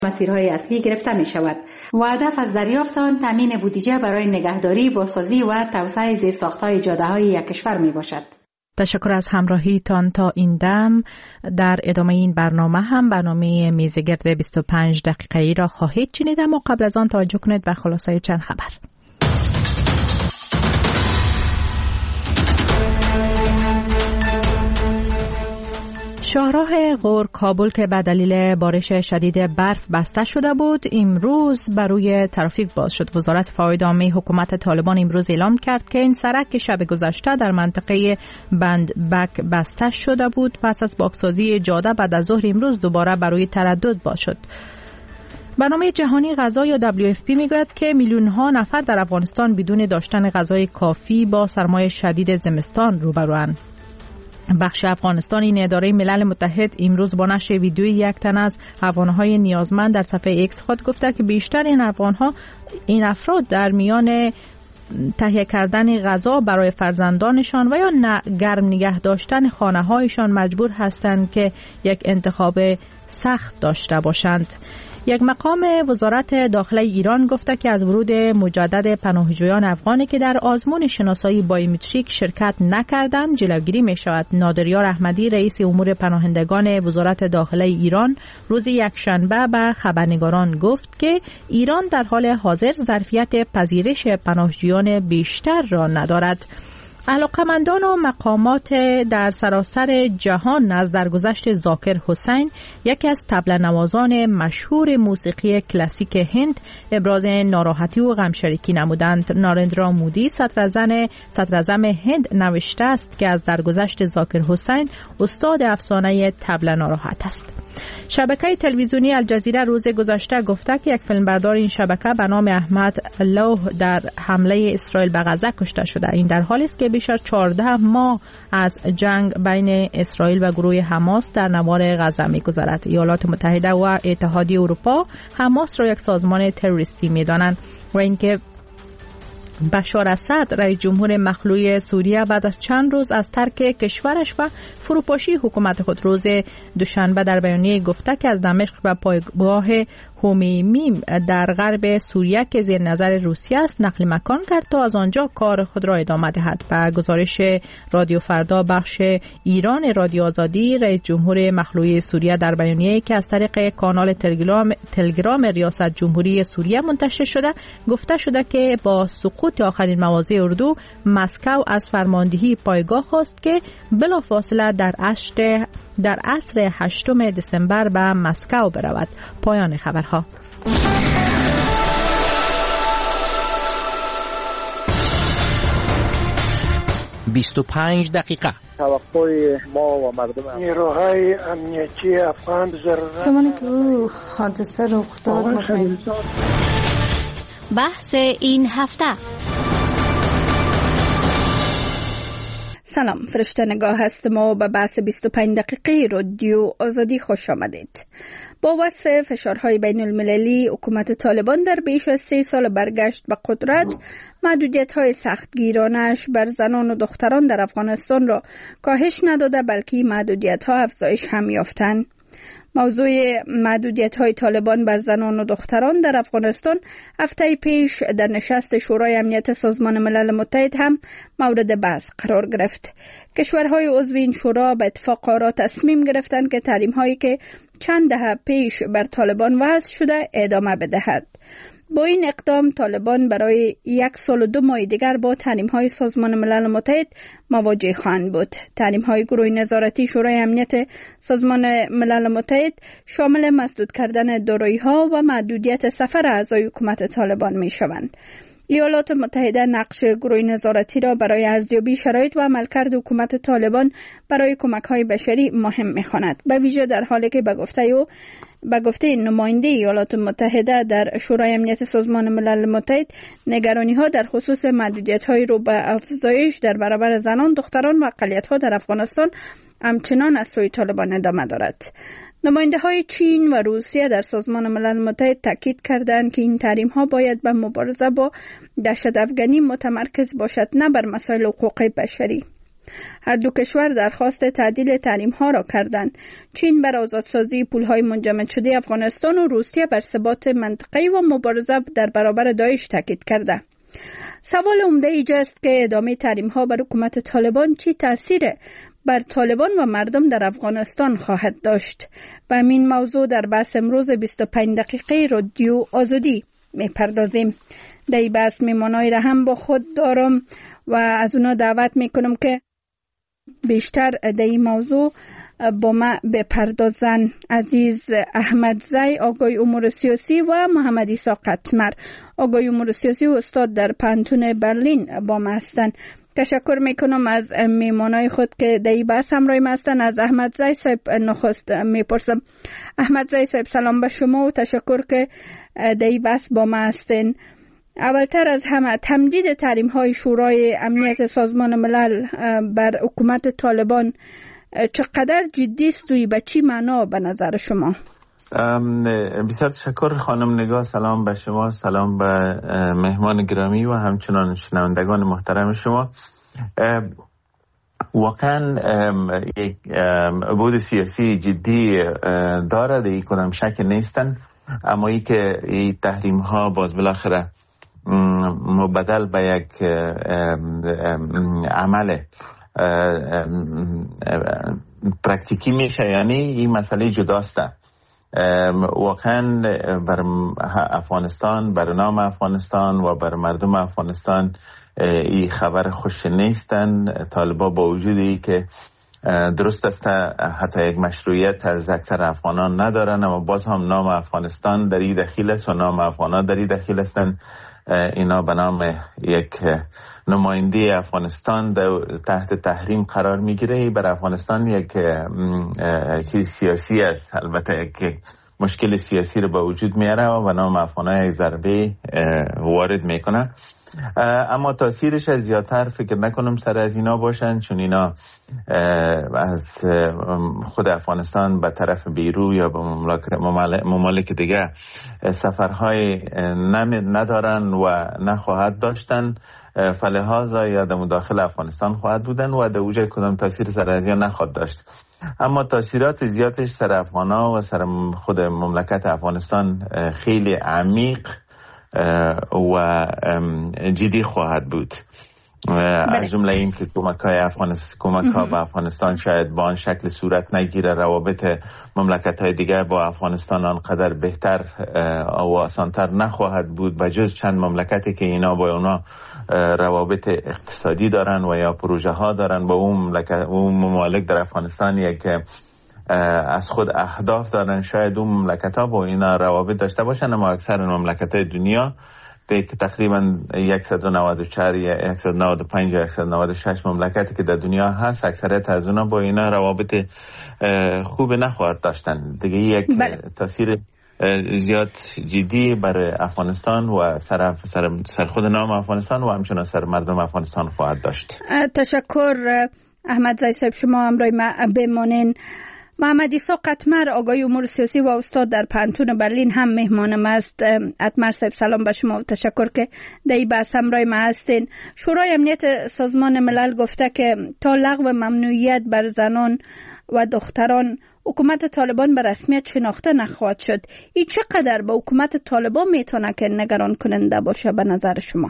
مسیرهای اصلی گرفته می شود و هدف از دریافت آن تامین بودجه برای نگهداری، بازسازی و توسعه زیرساخت‌های جاده‌های یک کشور می باشد. تشکر از همراهیتان تا این دم. در ادامه این برنامه هم برنامه میزگرد 25 دقیقه‌ای را خواهید شنید، اما قبل از آن توجه کنید به خلاصه چند خبر. شاهراه غور کابل که به دلیل بارش شدید برف بسته شده بود امروز بر روی ترافیک باز شد. وزارت فواید عامه حکومت طالبان امروز اعلام کرد که این سرک که شب گذشته در منطقه بند بک بسته شده بود پس از پاکسازی جاده بعد از ظهر امروز دوباره بر روی تردد باز شد. برنامه جهانی غذا یا WFP میگوید که میلیون ها نفر در افغانستان بدون داشتن غذای کافی با سرمای شدید زمستان روبروند. بخش افغانستان این اداره ملل متحد امروز با نشر ویدیوی یک تن از افغان‌های نیازمند در صفحه ایکس خود گفته که بیشتر این افراد در میان تهیه کردن غذا برای فرزندانشان و یا گرم نگه داشتن خانه‌هایشان مجبور هستند که یک انتخاب سخت داشته باشند. یک مقام وزارت داخله ایران گفته که از ورود مجدد پناهجویان افغانی که در آزمون شناسایی بایومتریک شرکت نکردند جلوگیری می شود. نادریار احمدی رئیس امور پناهندگان وزارت داخله ایران روز یکشنبه به خبرنگاران گفت که ایران در حال حاضر ظرفیت پذیرش پناهجویان بیشتر را ندارد. علاقمندان و مقامات در سراسر جهان نزد درگذشت ذاکر حسین یکی از طبل نوازان مشهور موسیقی کلاسیک هند ابراز ناراحتی و غمشریکی نمودند. نارندرا مودی صدراعظم هند نوشته است که از درگذشت ذاکر حسین استاد افسانه طبل ناراحت است. شبکه تلویزیونی الجزیره روز گذشته گفته که یک فیلمبردار این شبکه به نام احمد لوح در حمله اسرائیل به غزه کشته شده. این در حالی است که بیش از 14 ماه از جنگ بین اسرائیل و گروه حماس در نوار غزه می‌گذرد. ایالات متحده و اتحادیه اروپا حماس را یک سازمان تروریستی می‌دانند و اینکه بشار اسد رئیس جمهور مخلوع سوریه بعد از چند روز از ترک کشورش و فروپاشی حکومت خود روز دوشنبه در بیانیه گفته که از دمشق و پایگاه هومیمیم در غرب سوریه که زیر نظر روسیه است نقل مکان کرد تا از آنجا کار خود را ادامه دهد. به گزارش رادیو فردا بخش ایران رادیو آزادی رئیس جمهور مخلوع سوریه در بیانیه‌ای که از طریق کانال تلگرام ریاست جمهوری سوریه منتشر شده گفته شده که با سقوط آخرین مواضع اردو مسکو از فرماندهی پایگاه خواست که بلافاصله در عصر 8 دسامبر به مسکو برود. پایان خبرها. «25 دقیقه». توقع ما و مردم نیروهای امنیتی افغان زمانی که حادثه رخ داد بحث این هفته. سلام، فرشته نگاه هستم و به بحث 25 دقیقه رادیو آزادی خوش آمدید. با وصف فشارهای بین المللی حکومت طالبان در بیش از 3 سال برگشت به قدرت محدودیت‌های سختگیرانش بر زنان و دختران در افغانستان را کاهش نداده بلکه محدودیت‌ها افزایش هم یافتند. موضوع محدودیت‌های طالبان بر زنان و دختران در افغانستان هفته پیش در نشست شورای امنیت سازمان ملل متحد هم مورد بحث قرار گرفت. کشورهای عضو این شورا به اتفاق آرا تصمیم گرفتند که تحریم‌هایی که چند دهه پیش بر طالبان وضع شده ادامه بدهد. با این اقدام طالبان برای 1 سال و 2 ماه دیگر با تحریم‌های سازمان ملل متحد مواجه خواهند بود. تحریم‌های گروه نظارتی شورای امنیت سازمان ملل متحد شامل مسدود کردن دارایی‌ها و محدودیت سفر اعضای حکومت طالبان می‌شوند. ایالات متحده نقش گروه نظارتی را برای ارزیابی شرایط و عملکرد حکومت طالبان برای کمک‌های بشری مهم می‌خواند، به ویژه در حالی که به گفته نماینده ایالات متحده در شورای امنیت سازمان ملل متحد نگرانی‌ها در خصوص محدودیت‌های رو به افزایش در برابر زنان، دختران و اقلیت‌ها در افغانستان همچنان از سوی طالبان ادامه دارد. نماینده‌های چین و روسیه در سازمان ملل متحد تاکید کردند که این تحریم‌ها باید به مبارزه با دهشت‌افکنی متمرکز باشد، نه بر مسائل حقوق بشری. هر دو کشور درخواست تعدیل تحریم ها را کردند. چین بر آزادسازی پولهای منجمد شده افغانستان و روسیه بر ثبات منطقه‌ای و مبارزه در برابر داعش تاکید کرده. سوال عمده اینجاست که ادامه تحریم ها بر حکومت طالبان چی تاثیر بر طالبان و مردم در افغانستان خواهد داشت؟ به این موضوع در بحث امروز 25 دقیقه رادیو آزادی میپردازیم. در این بحث میمانای را هم با خود دارم و از اونا دعوت میکنم که بیشتر در این موضوع با ما بپردازن. عزیز احمدزی، آگای امور سیاسی، و محمد عیسی قطمر، آگای امور سیاسی و استاد در پانتون برلین با ما هستند. تشکر میکنم از میمانای خود که در این بحث همراه ما هستند. از احمدزی صاحب نخست میپرسم. احمدزی صاحب سلام به شما و تشکر که در این بحث با ما هستین. اولتر از همه تمدید تحریم های شورای امنیت سازمان ملل بر حکومت طالبان چقدر جدی است و به چی معنا به نظر شما؟ بسیار تشکر خانم نگاه. سلام به شما، سلام به مهمان گرامی و همچنان شنوندگان محترم شما. واقعا یک بود سیاسی جدی داره، دیگه کدام شک نیستن، اما ای که این تحریم ها باز بالاخره مبدل به یک عمل پرکتیکی میشه، یعنی این مسئله جداست. واقعا بر افغانستان، بر نام افغانستان و بر مردم افغانستان این خبر خوش نیستن. طالبا با وجودی که درست است حتی یک مشروعیت از اکثر افغانان ندارن، اما باز هم نام افغانستان در این دخیل است و نام افغانان در این دخیل هستند. اینا به نام یک نماینده افغانستان تحت تحریم قرار میگیره. بر افغانستان یک چیز سیاسی است، البته یک مشکل سیاسی رو به وجود میاره و به نام افغانان یک ضربه وارد میکنه. اما تاثیرش از زیادتر فکر نکنم سر از اینا باشن، چون اینا از خود افغانستان به طرف بیرو یا به ممالک دیگه سفرهای ندارن و نخواهد داشتن، فلهذا یا در مداخل افغانستان خواهد بودن و در اوجه کدام تاثیر سر از اینا نخواهد داشت. اما تاثیرات زیادش سر افغانا و سر خود مملکت افغانستان خیلی عمیق و جدی خواهد بود. از جمله این که کمک ها به افغانستان شاید با آن شکل صورت نگیره، روابط مملکت های دیگر با افغانستان آنقدر بهتر و آسانتر نخواهد بود، بجز چند مملکتی که اینا با اونا روابط اقتصادی دارن و یا پروژه ها دارن با اون ممالک در افغانستان یک از خود اهداف دارن. شاید اون مملکت ها با اینا روابط داشته باشن، اما اکثر مملکت های دنیا که تقریبا 194 یا 195 یا 196 مملکتی که در دنیا هست، اکثریت از اونا با اینا روابط خوب نخواهد داشتن دیگه. یک تاثیر زیاد جدی برای افغانستان و سر خود نام افغانستان و همچنان سر مردم افغانستان خواهد داشت. تشکر احمدزی صاحب، شما همراه ما بمانین. محمد عیسی قطمر، آگای امور سیاسی و استاد در پانتون برلین هم مهمانم است. قطمر صاحب سلام به شما و تشکر که در این بحث همراه ما هستین. شورای امنیت سازمان ملل گفته که تا لغو ممنوعیت بر زنان و دختران حکومت طالبان به رسمیت شناخته نخواهد شد. این چقدر به حکومت طالبان میتونه که نگران کننده باشه به نظر شما؟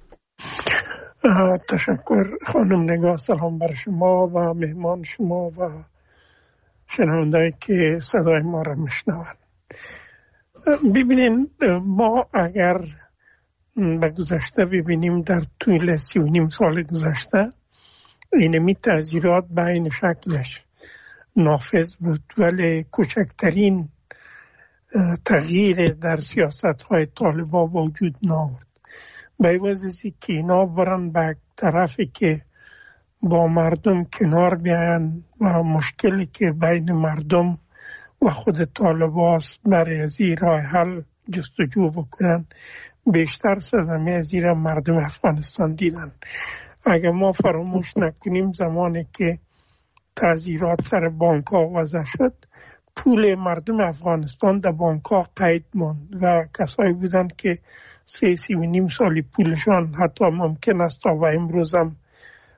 تشکر خانم نگاه. سلام بر شما و مهمان شما و شنونده‌ای که صدای ما را میشنوند. ببینین، ما اگر به گذشته ببینیم در طول 3.5 سال گذشته اینمی تغییرات به این شکلش نافذ بود، ولی کوچکترین تغییر در سیاست‌های طالبان وجود نآورد. به عوض از که اینا برن به طرفی که با مردم کنار بیاین و مشکلی که بین مردم و خود طالبان برای از این راه حل جستجو بکنن، بیشتر صدمه از این مردم افغانستان دیدن. اگر ما فراموش نکنیم زمانی که تغییرات سر بانک ها وضع شد، پول مردم افغانستان در بانک ها قید ماند و کسایی بودند که 3.5 سالی پولشان حتی ممکن است تا و امروز هم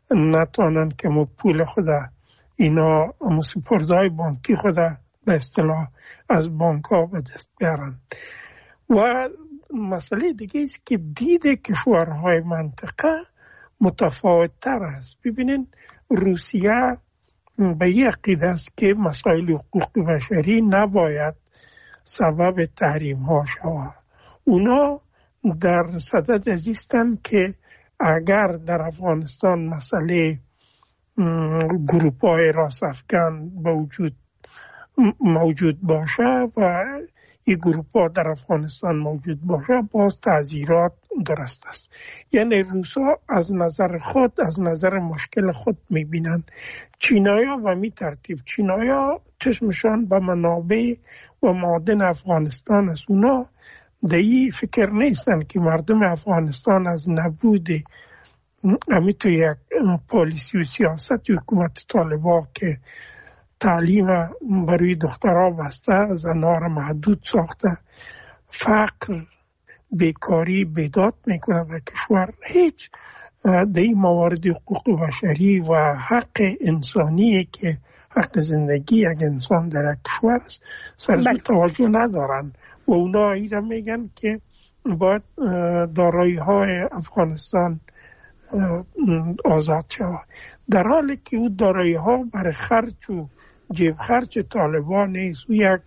نتوانند که پول خود اینا سپردهای بانکی خود به اصطلاح از بانک ها به دست بیارند. و مسئله دیگه است که دید کشورهای منطقه متفاوت تر است. ببینین روسیه به یک عقیده است که مسائل حقوق بشری نباید سبب تحریم ها شود. اونا در صدد ازیستند که اگر در افغانستان مسئله گروپ های راست افغان موجود باشه و این گروپ ها در افغانستان موجود باشه، باز تعزیرات درست است. یعنی روسا از نظر خود، از نظر مشکل خود میبینن. چینایا و می ترتیب چینایا چشمشان به منابع و معادن افغانستان است. اونا دیگه فکر نیستن که مردم افغانستان از نبود تو یک پالیسی و سیاست حکومت طالبان که تعلیم برای دخترها بسته، زنها را محدود ساخته، فقر، بیکاری بیداد میکنه در کشور، هیچ در این موارد حقوق بشری و حق انسانی که حق زندگی یک انسان در کشور است سرزو توجه ندارن و اونا ایرا میگن که باید دارایی های افغانستان آزاد شود، در حالی که او دارایی ها برای خرچ و جیب خرچ طالبان نیست. او یک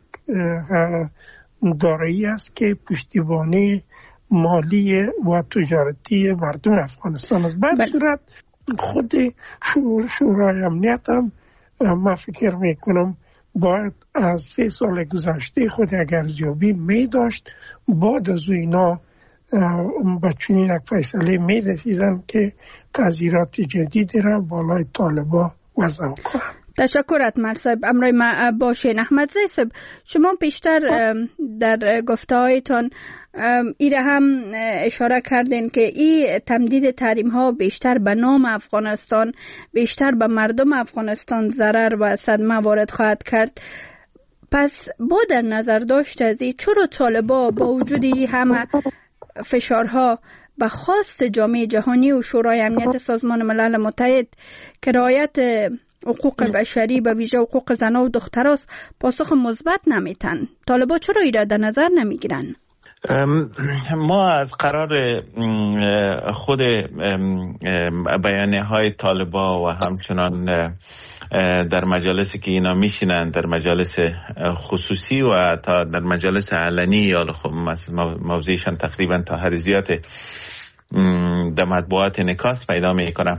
دارایی است که پشتیبانی مالی و تجارتی مردم افغانستان است. بعد صورت خود شورای امنیت هم من فکر میکنم باید از 3 سال گذشته خود اگر ارزیابی می داشت، بعد از اینا با چنین یک فیصله می رسیدن که تعزیرات جدیدی را بالای طالبان وضع کنند. تشکر اتمر صاحب. امروی ما باشین. احمدزی صاحب، شما بیشتر در گفتهایتان ایره هم اشاره کردین که این تمدید تحریم ها بیشتر به نام افغانستان، بیشتر به مردم افغانستان ضرر و صدمه وارد خواهد کرد. پس با در نظر داشت از این، چرا طالبان با وجود همه فشارها به خواست جامعه جهانی و شورای امنیت سازمان ملل متحد که رعایت حقوق بشری به ویژه حقوق زنان و دختراست پاسخ مثبت نمیتن؟ طالبان چرا ایرا در نظر نمیگیرن؟ ما از قرار خود بیانیه های طالبان و همچنان در مجالسی که اینا میشینن، در مجالس خصوصی و تا در مجالس علنی یا موضوعشان تقریبا تا حد زیاد در مطبوعات انعکاس پیدا میکنن.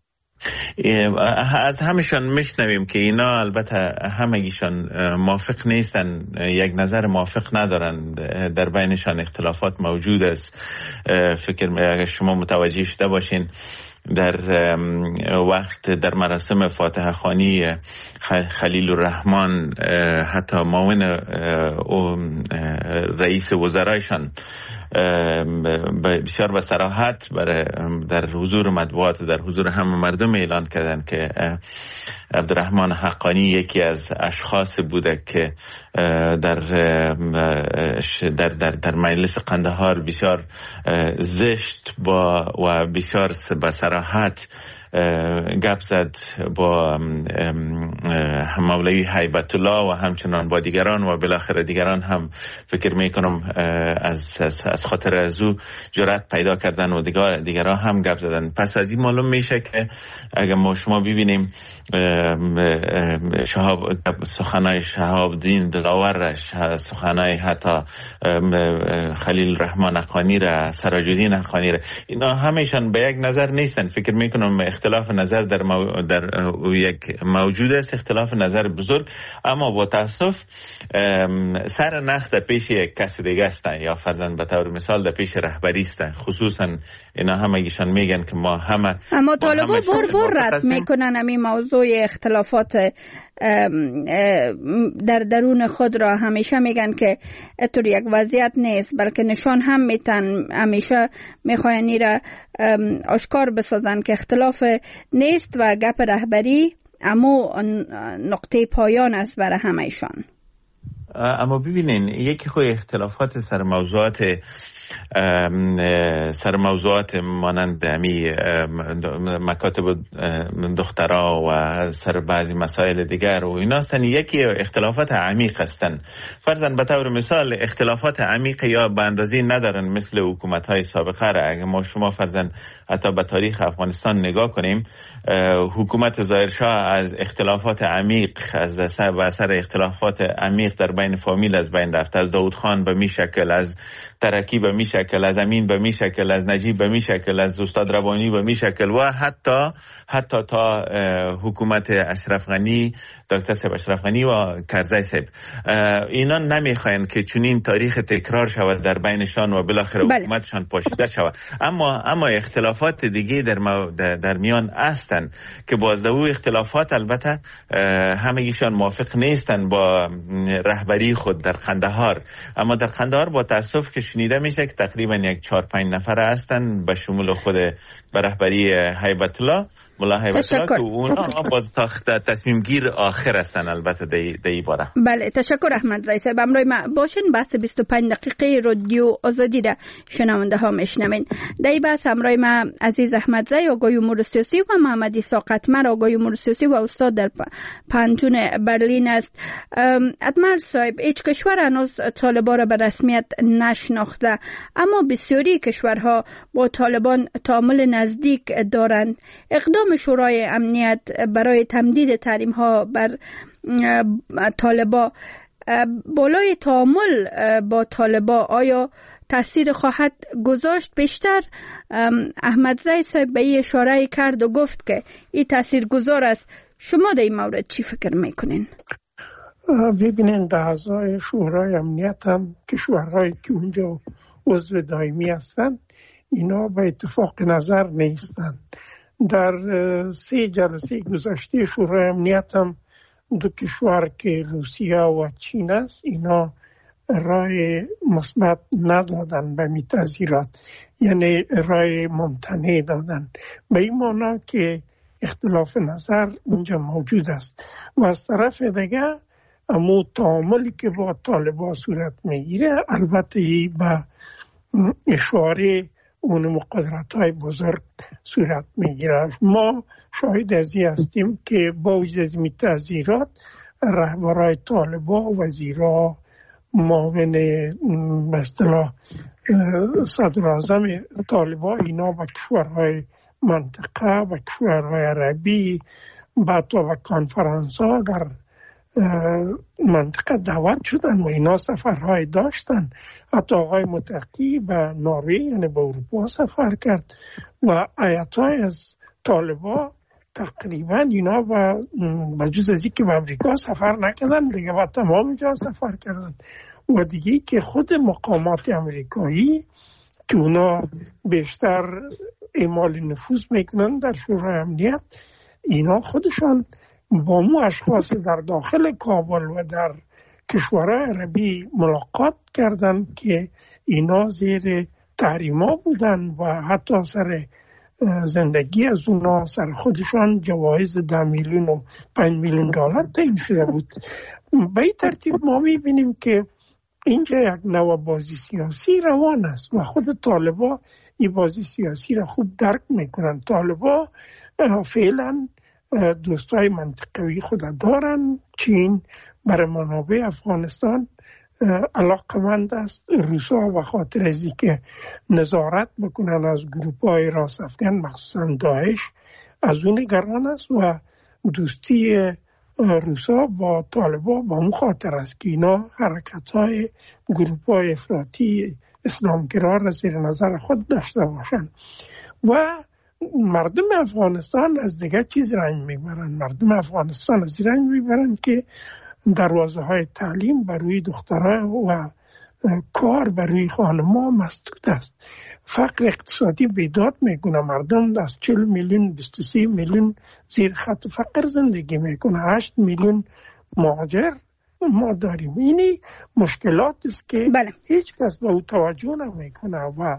از همشان میشنویم که اینا البته همگیشان موافق نیستن، یک نظر موافق ندارن، در بینشان اختلافات موجود است. فکر اگر شما متوجه شده باشین در وقت در مراسم فاتحه خوانی خلیل الرحمن حتی معاون رئیس وزرایشان بسیار به صراحت در حضور مطبوعات، در حضور همه مردم اعلان کردن که عبدالرحمن حقانی یکی از اشخاص بوده که در مجلس قندهار بسیار زشت و بسیار به صراحت گپ زد با مولوی هیبت الله و همچنان با دیگران و بالاخره دیگران هم فکر میکنم از خاطر از او جرأت پیدا کردن و دیگران هم گپ زدن. پس از این معلوم میشه که اگر ما شما ببینیم سخنای شهاب الدین دلاورش، سخنای حتی خلیل الرحمن حقانی را، سراج الدین حقانی را، اینا همیشان به یک نظر نیستن. فکر میکنم اختلاف نظر در یک موجود است، اختلاف نظر بزرگ، اما با تاسف سر نخ در پیش یک کس دیگه هستن یا فرضاً به طور مثال در پیش رهبری هستن. خصوصا اینا همگیشان میگن که ما همه، اما طالبان بر رد میکنن همین موضوع اختلافات در درون خود را. همیشه میگن که اتور یک وضعیت نیست، بلکه نشان هم میتن، همیشه میخواین را آشکار بسازن که اختلاف نیست و گپ رهبری اما نقطه پایان است برای همهشان. اما ببینین یکی خود اختلافات سر موضوعات مانند امی مکاتب دخترها و سر بعضی مسائل دیگر و اینا هستن. یکی اختلافات عمیق هستن. فرضاً به طور مثال اختلافات عمیق یا به اندازه ندارن مثل حکومت‌های سابقه را. اگه ما شما فرضاً حتی به تاریخ افغانستان نگاه کنیم، حکومت ظاهرشاه از اختلافات عمیق از اثر اختلافات عمیق در بین فامیل از بین رفت. از داود خان به می شکل، از ترکی به می شکل، از امین به می شکل، از نجیب به می شکل، از استاد ربانی به می شکل و حتی تا حکومت اشرف غنی، دکتر صاحب اشرف غنی و کرزی صاحب. اینا نمیخواین که چنین تاریخ تکرار شود در بینشان و بالاخره حکومتشان پاشیده شود. اما اختلافات دیگه در میان هستند که باز او اختلافات البته همگیشان موافق نیستن با رهبری خود در قندهار. اما در قندهار با تاسف که شنیده میشه که تقریبا 4-5 نفر هستن به شمول خود به رهبری هیبت الله ملا هیبت الله که اونا باز تصمیم گیر آخر هستن البته دی باره. بله تشکر احمد رئیس. امروز ما باشین بحث 25 دقیقه رادیو آزادی را شنونده ها میشنوین. در بحث امروز ما عزیز احمد زی آگوی امور سیاسی و محمد عیسی قطمر آگوی امور سیاسی و استاد در پانتون برلین است. ادمر صاحب، هیچ کشور هنوز طالبان را به رسمیت نشناخته، اما بسیاری کشورها با طالبان تعامل نزدیک دارند. اقدام شورای امنیت برای تمدید تحریم ها بر طالبان بالای تعامل با طالبان آیا تاثیر خواهد گذاشت؟ بیشتر احمد زی صاحب به این اشاره کرد و گفت که این تاثیر گذار است. شما در این مورد چی فکر میکنین؟ ببینین در اعضای شورای امنیت هم کشورهایی که اونجا عضو دائمی هستن اینا به اتفاق نظر نیستن. در 3 جلسه گذشته شورای امنیت هم 2 کشور که روسیه و چین است اینا رای مثبت ندادن به می تذیرات، یعنی رای ممتنع دادن، به این معنی که اختلاف نظر اونجا موجود است. و از طرف دیگه امو تعاملی که با طالبان صورت میگیره البته به اشاره اون مقدرت‌های بزرگ صورت میگیره. ما شاهد از این هستیم که با وجود از این تذیرات رهبرای طالبان، وزیرا، معاون به اصطلاح صدراعظم طالبان اینا به کشورهای منطقه و کشورهای عربی بعد و کنفرانس ها در منطقه دعوت شدن و اینا سفرهای داشتن. حتی آقای متقی به نروژ یعنی به اروپا سفر کرد و هیئت‌های از طالبان تقریبا اینا به جز از اینکه به امریکا سفر نکردن دیگه به تمام جا سفر کردن. و دیگه که خود مقامات امریکایی که اونا بیشتر اعمال نفوذ میکنن در شورای امنیت، اینا خودشان با مو اشخاص در داخل کابل و در کشورهای عربی ملاقات کردن که اینا زیر تحریما بودن و حتی سر زندگی از اونا سر خودشان جوایز 10 میلیون و 5 میلیون دلار تعیین شده بود. به این ترتیب ما میبینیم که اینجا یک نوع بازی سیاسی روان است و خود طالبان این بازی سیاسی را خوب درک میکنن. طالبان فعلا دوستای منطقوی خود دارن. چین برای منابع افغانستان علاقمند است. روسا به خاطر از اینکه نظارت بکنن از گروپ‌های راست افغان مخصوصا داعش از اون نگران است و دوستی روسا با طالبان با اون خاطر است که اینا حرکت‌های گروپ‌های افراطی اسلامگرا را زیر نظر خود داشته باشند. و مردم افغانستان از دیگه چیز رنج میبرن. مردم افغانستان از رنج میبرن که دروازه های تعلیم برای دخترها و کار برای خانم‌ها مسدود است. فقر اقتصادی بیداد میکنه. مردم از 40 میلیون 23 میلیون زیر خط فقر زندگی میکنه. 8 میلیون مهاجر ما داریم. اینی مشکلات است که هیچ کس به او توجه نمیکنه و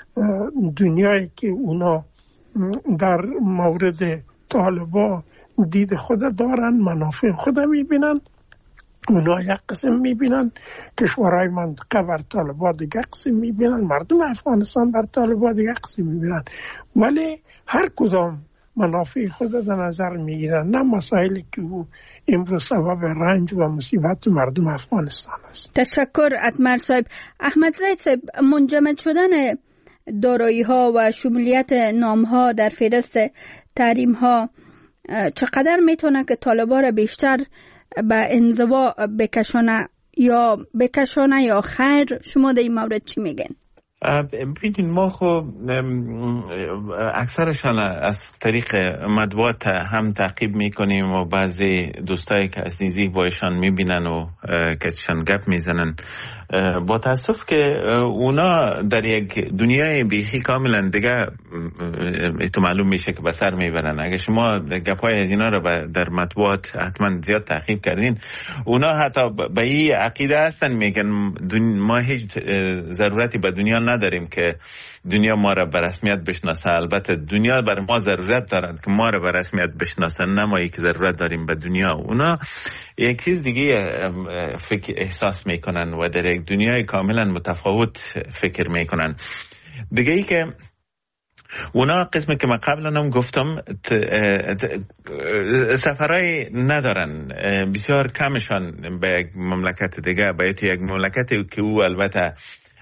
دنیایی که اونا در مورد طالبان دید خود دارن، منافع خود میبینن اونا یک قسم میبینن، کشورهای منطقه بر طالبان دیگه قسم میبینن، مردم افغانستان بر طالبان دیگه قسم میبینن، ولی هر کدام منافع خود در نظر میگیرن، نه مسائلی که امروز سبب رنج و مصیبت مردم افغانستان است. تشکر اتمر صاحب. احمد زید صاحب، منجمد شدن دارایی ها و شمولیت نام ها در فهرست تحریم ها چقدر میتونه که طالبان را بیشتر به انزوا بکشانه یا خیر؟ شما در این مورد چی میگن؟ ببینید، ما خب اکثرشان از طریق مطبوعات هم تعقیب میکنیم و بعضی دوستایی که از نزدیک با ایشان میبینن و کسشان گپ میزنن، با تاسف که اونا در یک دنیای بیخی کاملا دیگه تو معلوم میشه که به سر میبرن. اگه شما گپای از اینا رو در مطبوعات حتما زیاد تعقیب کردین، اونا حتی به این عقیده هستن، میگن ما هیچ ضرورتی به دنیا نداریم که دنیا ما را به رسمیت بشناسه. البته دنیا بر ما ضرورت دارد که ما را به رسمیت بشناسه، نه ما که ضرورت داریم به دنیا. اونا یک چیز دیگه فکر احساس میکنن و در یک دنیای کاملا متفاوت فکر میکنن. دیگه ای که اونا قسمی که من قبلا هم گفتم سفرهای ندارن، بسیار کمشان به یک مملکت دیگه، به یک مملکتی که او البته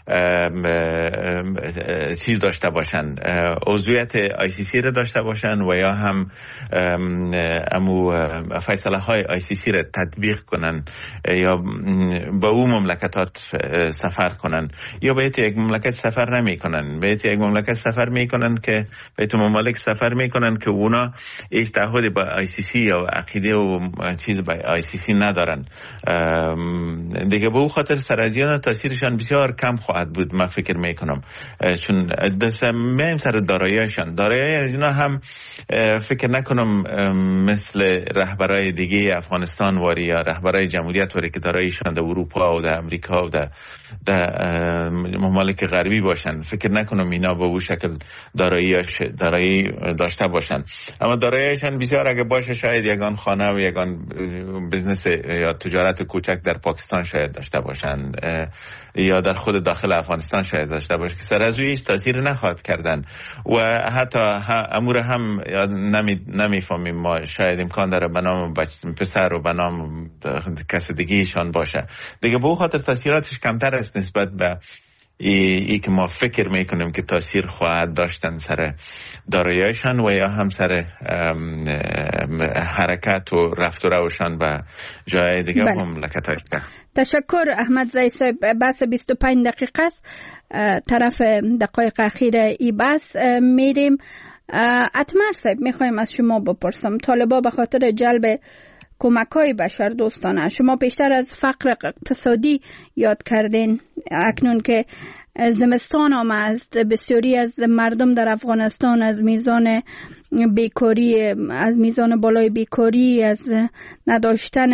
چیز داشته باشن، عضویت ICC را داشته باشن و یا هم امو فیصله های ICC را تطبیق کنن یا با اون مملکتات سفر کنن، یا به یک مملکت سفر نمی کنن، به یک مملکت سفر می کنن که به تو ممالک سفر می کنن که اونا هیچ تعهدی با ICC یا عقیده و چیز با ICC ندارن. دیگه به اون خاطر سرازیان تاثیرشان بسیار کم خواهد بود، من فکر میکنم، چون میم سر داراییشان از اینا هم فکر نکنم مثل رهبرای دیگه افغانستان واری یا رهبرای جمهوریت واری که داراییشان در اروپا و در امریکا و در ممالک غربی باشن، فکر نکنم اینا به اون شکل دارایی داشته باشن. اما داراییشان بسیار اگه باشه شاید یگان خانه و یگان بزنس یا تجارت کوچک در پاکستان شاید داشته باشن یا در خود داخل افغانستان شاید داشته باشه که سر از روی هیچ تاثیر نخواهد کردن و حتی امور هم نمیفهمیم ما، شاید امکان داره به نام پسر و به نام کس دیگه‌ایشان باشه. دیگه به اون خاطر تاثیراتش کمتر است نسبت به ای که ما فکر میکنیم که تاثیر خواهد داشتن سر داراییشان و یا هم سر حرکت و رفت و روشان به جای دیگه مملکت‌های دیگه. تشکر احمد زید صاحب. بحث 25 دقیقه است، طرف دقایق اخیر ای بحث میریم. اتمر صاحب، میخوایم از شما بپرسم، طالبان به خاطر جلب کمک‌های بشر دوستانه، شما بیشتر از فقر اقتصادی یاد کردین، اکنون که زمستان آمد، بسیاری از مردم در افغانستان از میزان بیکاری، از میزان بالای بیکاری، از نداشتن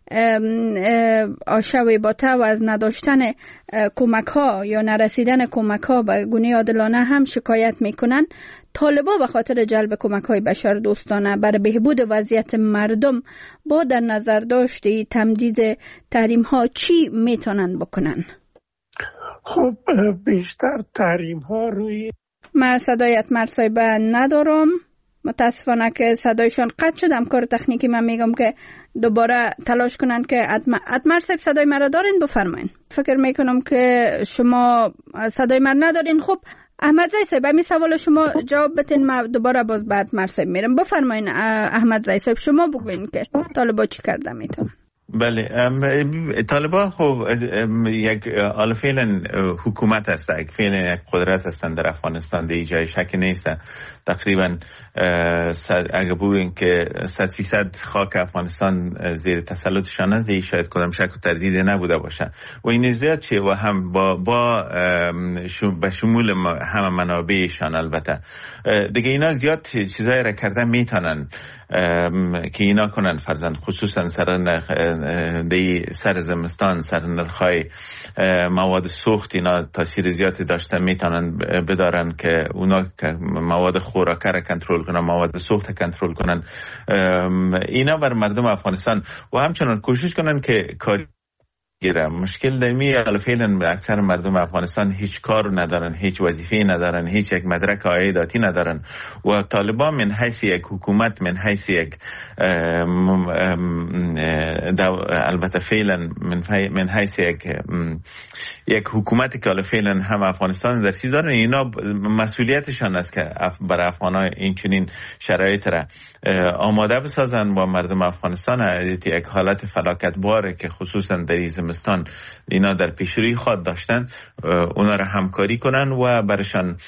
آشوی باته و از نداشتن کمک ها یا نرسیدن کمک ها به گونه عادلانه هم شکایت میکنن. طالبان به خاطر جلب کمک های بشر دوستانه برای بهبود وضعیت مردم با در نظر داشته تمدید تحریم ها چی میتونن بکنن؟ خب بیشتر تحریم ها روی من صدای اتمر صاحب ندارم، متاسفانه که صدایشان قطع شد. کار تکنیکی من میگم که دوباره تلاش کنن که اتمر صاحب صدای مرا دارین، بفرمایین. فکر میکنم که شما صدای من ندارین. خب احمد زید صاحب، همین سوال شما جواب بدین، من دوباره باز بعد اتمر صاحب میرم. بفرمایین احمد زید صاحب، شما بگوین که طالبان چی کرده میتونن. بله، طالبان خب یک فعلا حکومت است، فعلا یک قدرت هستند در افغانستان، دیگه جای شک نیست. تقریبا اگه بگوییم که 100% خاک افغانستان زیر تسلطشان است، دیگه شاید کدام شک و تردید نبوده باشه و این زیاد چیه و هم با به شمول همه منابعشان. البته دیگه اینا زیاد چیزایی را کردن میتونن که اینا کنن، فرضاً خصوصا سر دی سر زمستان سر نرخای مواد سوخت اینا تاثیر زیادی داشته، میتونن بدارن که اونا مواد خوراکه را کنترل کنن، مواد سوخت کنترل کنن. اینا بر مردم افغانستان و همچنان کوشش کنن که کاری گیره. مشکل دمی فعلا اکثر مردم افغانستان هیچ کار ندارن، هیچ وظیفه ندارن، هیچ یک مدرک عایداتی ندارن و طالبان من حیث یک حکومت، من حیث یک البته فعلا من حیث یک حکومت که فعلا هم افغانستان در چیز دارن، اینا مسئولیتشان است که برای افغانان این چنین شرایط را آماده بسازن و مردم افغانستان یک حالت فلاکتباره که خصوصا در زمستان اینا در پیشروی خود داشتن اونا را همکاری کنن و برشان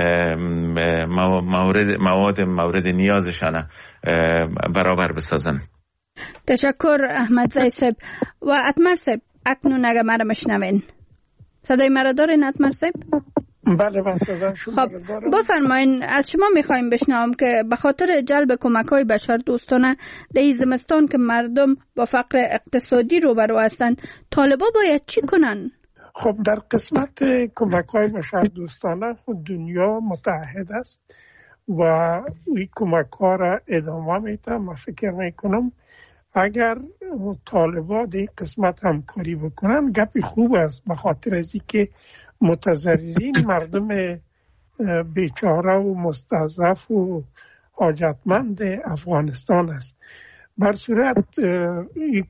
مورد نیازشان برابر بسازن. تشکر احمد زی صاحب. و اتمر صاحب اکنون اگه مرا مشنوین، صدای مرا دارین اتمر صاحب؟ بله من صدا شما خب بفرمایین. از شما میخوایم بشنوم که به خاطر جلب کمک‌های بشردوستانه در زمستان که مردم با فقر اقتصادی روبرو هستند، طالبان باید چی کنن؟ خب در قسمت کمک‌های بشردوستانه خود دنیا متحد است و این کمک‌ها را ادامه میده. من فکر میکنم اگر طالبان در قسمت همکاری بکنن گپی خوب است، به خاطر از اینکه متضررین مردم بیچاره و مستضعف و حاجتمند افغانستان است. بر صورت این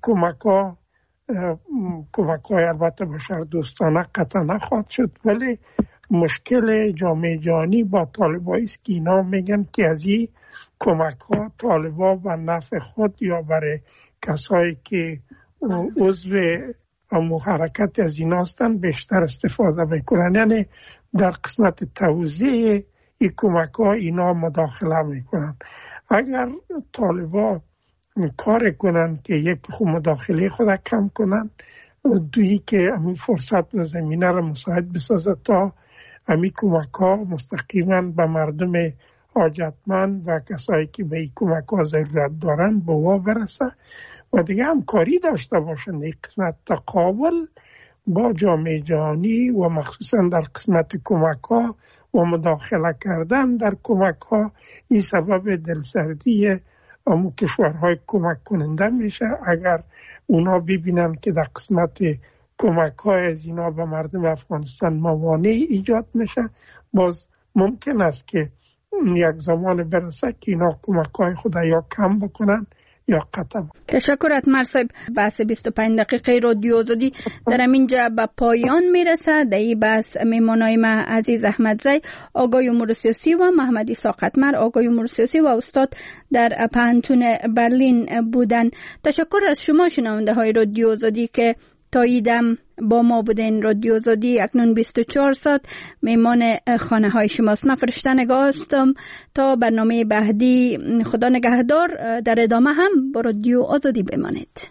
کمک‌های البته بشردوستانه قطعا نخواهد شد، ولی مشکل جامعه جهانی با طالبان است که اینا میگن که از این کمک‌ها طالبان به نفع خود یا برای کسایی که عضو اما حرکت از این هستن بیشتر استفاده میکنن، یعنی در قسمت توزیع این کمک ها اینا مداخله میکنن. اگر طالبان کار کنن که یک خود مداخله خود کم کنن، دویی که همین فرصت و زمینه را مساعد بسازه تا همین کمک ها مستقیما به مردم حاجتمند و کسایی که به این کمک ها ضرورت دارن به وا برسه و دیگه همکاری داشته باشند در قسمت تقابل با جامعه جهانی و مخصوصا در قسمت کمک ها و مداخله کردن در کمک ها. این سبب دلسردی امو کشورهای کمک کننده میشه. اگر اونا ببینن که در قسمت کمک های از اینا به مردم افغانستان موانع ایجاد میشه، باز ممکن است که یک زمان برسه که اینا کمک های خود یا کم بکنن یا قطع. تشکر اتمر صاحب. بحث 25 دقیقه رادیو آزادی در اینجا به پایان میرسه. در این بحث میمانای ما عزیز احمد زی، آقای امور سیاسی و محمد اسحاق اتمر، آقای امور سیاسی و استاد در پانتون برلین بودن. تشکر از شما شنونده های رادیو آزادی که تاییدم با ما بودین. رادیو آزادی اکنون 24 ساعت میمان خانه های شماست. من فرشته نگاه هستم. تا برنامه بعدی خدا نگهدار. در ادامه هم با رادیو آزادی بمانید.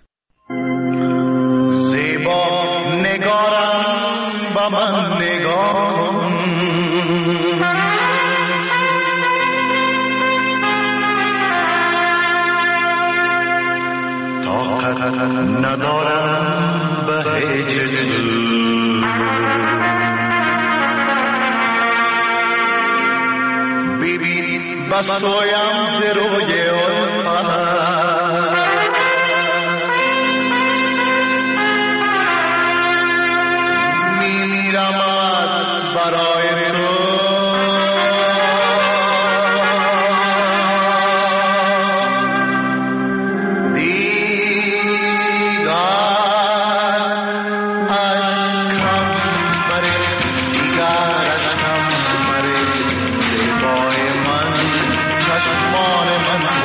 زیبا نگارم با من نگاه طاقت ندارم به هیچ ببین بستویم ز روی الفت میمیرم از برای تو چشمان من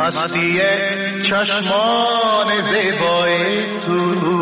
مستی چشمان زیبای تو